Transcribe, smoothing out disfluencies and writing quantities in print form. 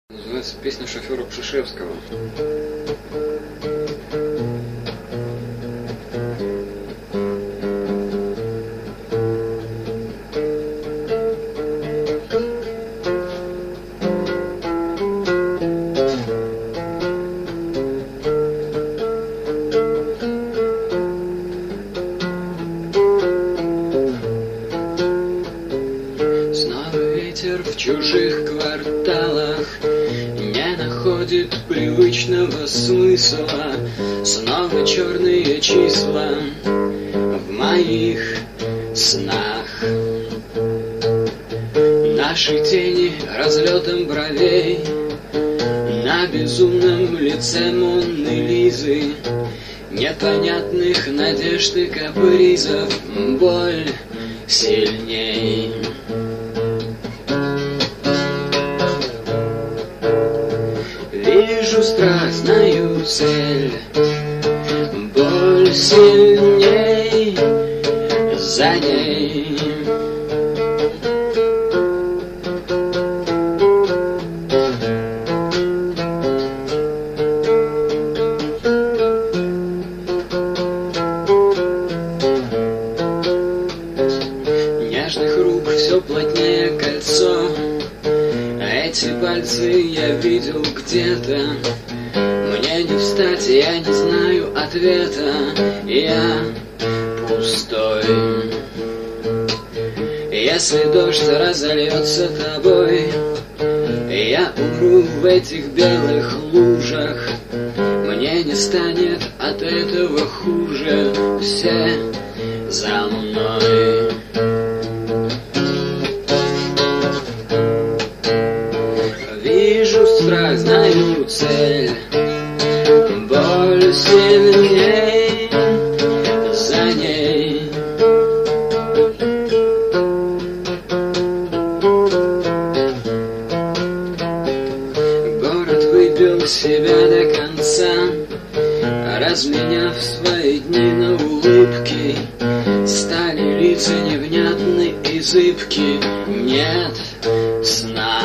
Называется «Песня шофера Пшишевского». Снова ветер в чужих кварталах не находит привычного смысла. Снова черные числа в моих снах. Наши тени разлетом бровей на безумном лице Монны Лизы, непонятных надежд и капризов боль сильней. Вижу страх, знаю цель, боль сильней за ней. Нежных рук все плотнее кольцо, эти пальцы я видел где-то. Мне не встать, я не знаю ответа, я пустой. Если дождь разольется тобой, я умру в этих белых лужах. Мне не станет от этого хуже, все за мной. Вижу страх, знаю цель, боль сильней за ней. Город выпил себя до конца, разменяв свои дни на улыбки. Стали лица невнятны и зыбки, нет сна.